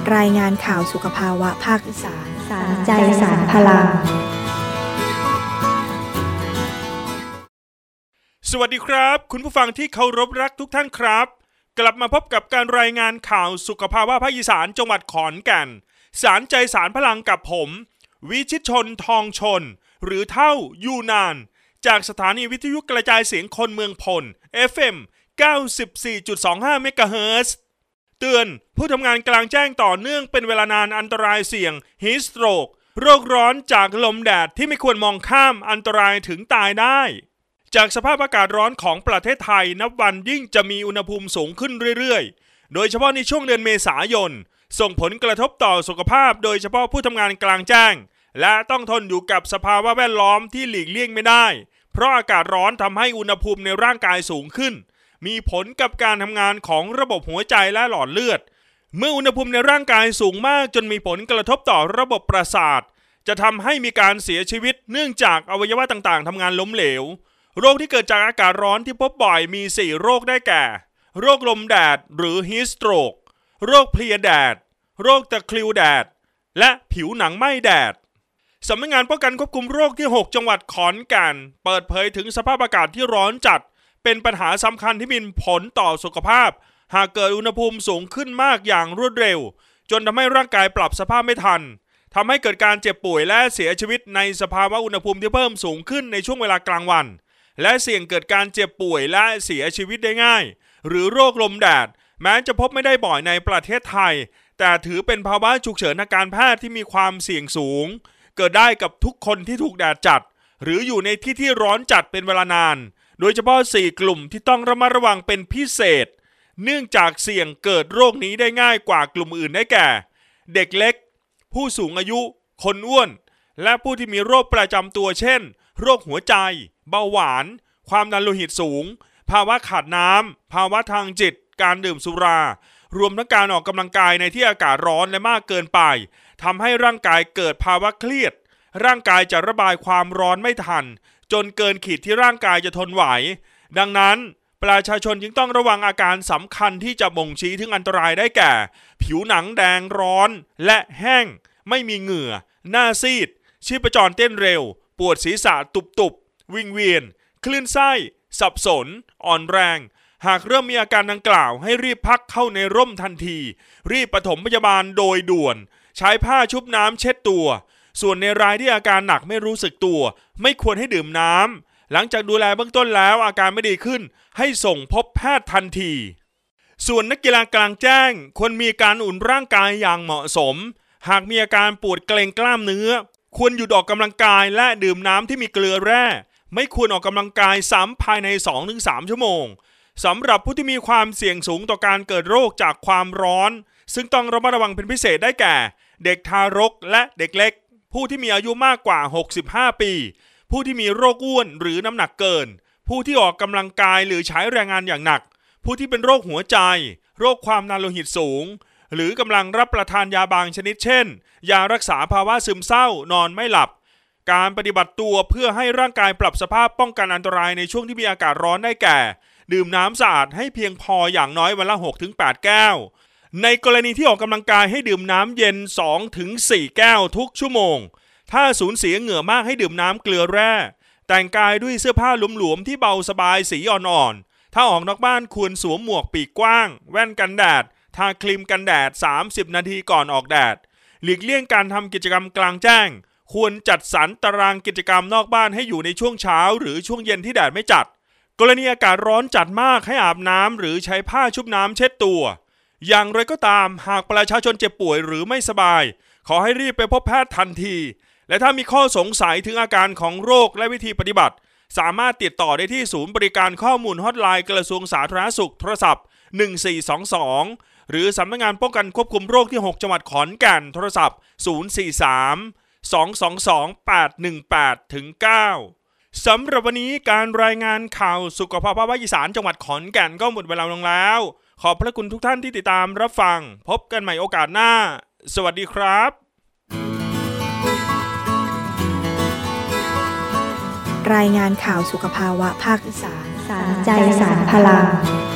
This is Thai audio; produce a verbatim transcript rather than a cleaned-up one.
รายงานข่าวสุขภาวะภาคอีสานสารใจสารพลังสวัสดีครับคุณผู้ฟังที่เคารพรักทุกท่านครับกลับมาพบกับการรายงานข่าวสุขภาวะภาคอีสานจังหวัดขอนแก่นสารใจสารพลังกับผมวิชิตชนทองชนหรือเท่ายูนานจากสถานีวิทยุกระจายเสียงคนเมืองพล เอฟ เอ็ม เก้าสิบสี่จุดสองห้า เมกะเฮิรตซ์เตือนผู้ทำงานกลางแจ้งต่อเนื่องเป็นเวลานานอันตรายเสี่ยงฮีทสโตรกโรคร้อนจากลมแดดที่ไม่ควรมองข้ามอันตรายถึงตายได้จากสภาพอากาศร้อนของประเทศไทยนับวันยิ่งจะมีอุณหภูมิสูงขึ้นเรื่อยๆโดยเฉพาะในช่วงเดือนเมษายนส่งผลกระทบต่อสุขภาพโดยเฉพาะผู้ทำงานกลางแจ้งและต้องทนอยู่กับสภาวะแวดล้อมที่หลีกเลี่ยงไม่ได้เพราะอากาศร้อนทำให้อุณหภูมิในร่างกายสูงขึ้นมีผลกับการทำงานของระบบหัวใจและหลอดเลือดเมื่ออุณหภูมิในร่างกายสูงมากจนมีผลกระทบต่อระบบประสาทจะทำให้มีการเสียชีวิตเนื่องจากอวัยวะต่างๆทำงานล้มเหลวโรคที่เกิดจากอากาศร้อนที่พบบ่อยมีสี่โรคได้แก่โรคลมแดดหรือฮีทสโตรกโรคเพลียแดดโรคตะคริวแดดและผิวหนังไหม้แดดสำนักงานป้องกันควบคุมโรคที่หกจังหวัดขอนแก่นเปิดเผยถึงสภาพอากาศที่ร้อนจัดเป็นปัญหาสำคัญที่มีผลต่อสุขภาพหากเกิดอุณหภูมิสูงขึ้นมากอย่างรวดเร็วจนทำให้ร่างกายปรับสภาพไม่ทันทำให้เกิดการเจ็บป่วยและเสียชีวิตในสภาวะอุณหภูมิที่เพิ่มสูงขึ้นในช่วงเวลากลางวันและเสี่ยงเกิดการเจ็บป่วยและเสียชีวิตได้ง่ายหรือโรคลมแดดแม้จะพบไม่ได้บ่อยในประเทศไทยแต่ถือเป็นภาวะฉุกเฉินทางการแพทย์ที่มีความเสี่ยงสูงเกิดได้กับทุกคนที่ถูกแดดจัดหรืออยู่ในที่ที่ร้อนจัดเป็นเวลานานโดยเฉพาะสี่กลุ่มที่ต้องระมัดระวังเป็นพิเศษเนื่องจากเสี่ยงเกิดโรคนี้ได้ง่ายกว่ากลุ่มอื่นได้แก่เด็กเล็กผู้สูงอายุคนอ้วนและผู้ที่มีโรคประจำตัวเช่นโรคหัวใจเบาหวานความดันโลหิตสูงภาวะขาดน้ำภาวะทางจิตการดื่มสุรารวมทั้งการออกกำลังกายในที่อากาศร้อนและมากเกินไปทำให้ร่างกายเกิดภาวะเครียดร่างกายจะระบายความร้อนไม่ทันจนเกินขีดที่ร่างกายจะทนไหวดังนั้นประชาชนจึงต้องระวังอาการสำคัญที่จะบ่งชี้ถึงอันตรายได้แก่ผิวหนังแดงร้อนและแห้งไม่มีเหงื่อหน้าซีดชีพจรเต้นเร็วปวดศีรษะตุบๆวิงเวียนคลื่นไส้สับสนอ่อนแรงหากเริ่มมีอาการดังกล่าวให้รีบพักเข้าในร่มทันทีรีบปฐมพยาบาลโดยด่วนใช้ผ้าชุบน้ำเช็ดตัวส่วนในรายที่อาการหนักไม่รู้สึกตัวไม่ควรให้ดื่มน้ำหลังจากดูแลเบื้องต้นแล้วอาการไม่ดีขึ้นให้ส่งพบแพทย์ทันทีส่วนนักกีฬากลางแจ้งควรมีการอุ่นร่างกายอย่างเหมาะสมหากมีอาการปวดเกร็งกล้ามเนื้อควรหยุดออกกำลังกายและดื่มน้ำที่มีเกลือแร่ไม่ควรออกกำลังกายซ้ำภายใน สองถึงสาม ชั่วโมงสำหรับผู้ที่มีความเสี่ยงสูงต่อการเกิดโรคจากความร้อนซึ่งต้องระมัดระวังเป็นพิเศษได้แก่เด็กทารกและเด็กเล็กผู้ที่มีอายุมากกว่าหกสิบห้าปีผู้ที่มีโรคอ้วนหรือน้ำหนักเกินผู้ที่ออกกำลังกายหรือใช้แรงงานอย่างหนักผู้ที่เป็นโรคหัวใจโรคความดันโลหิตสูงหรือกำลังรับประทานยาบางชนิดเช่นยารักษาภาวะซึมเศร้านอนไม่หลับการปฏิบัติตัวเพื่อให้ร่างกายปรับสภาพป้องกันอันตรายในช่วงที่มีอากาศร้อนได้แก่ดื่มน้ำสะอาดให้เพียงพออย่างน้อยวันละ หกถึงแปด แก้วในกรณีที่ออกกำลังกายให้ดื่มน้ำเย็น สองถึงสี่ แก้วทุกชั่วโมงถ้าสูญเสียเหงื่อมากให้ดื่มน้ำเกลือแร่แต่งกายด้วยเสื้อผ้าหลวมๆที่เบาสบายสีอ่อนๆถ้าออกนอกบ้านควรสวมหมวกปีกกว้างแว่นกันแดดทาครีมกันแดดสามสิบนาทีก่อนออกแดดหลีกเลี่ยงการทำกิจกรรมกลางแจ้งควรจัดสรรตารางกิจกรรมนอกบ้านให้อยู่ในช่วงเช้าหรือช่วงเย็นที่แดดไม่จัดกรณีอากาศร้อนจัดมากให้อาบน้ำหรือใช้ผ้าชุบน้ำเช็ดตัวอย่างไรก็ตามหากประชาชนเจ็บป่วยหรือไม่สบายขอให้รีบไปพบแพทย์ทันทีและถ้ามีข้อสงสัยถึงอาการของโรคและวิธีปฏิบัติสามารถติดต่อได้ที่ศูนย์บริการข้อมูลฮอตไลน์กระทรวงสาธารณสุขโทรศัพท์หนึ่งสี่สองสองหรือสำนักงานป้องกันควบคุมโรคที่หกจังหวัดขอนแก่นโทรศัพท์ศูนย์ สี่ สาม สอง สอง สอง แปด หนึ่ง แปด เก้า สำหรับวันนี้การรายงานข่าวสุขภาพภาคอีสานจังหวัดขอนแก่นก็หมดเวลาลงแล้วขอบพระคุณทุกท่านที่ติดตามรับฟังพบกันใหม่โอกาสหน้าสวัสดีครับรายงานข่าวสุขภาวะภาคอีสานสารใจสารพลัง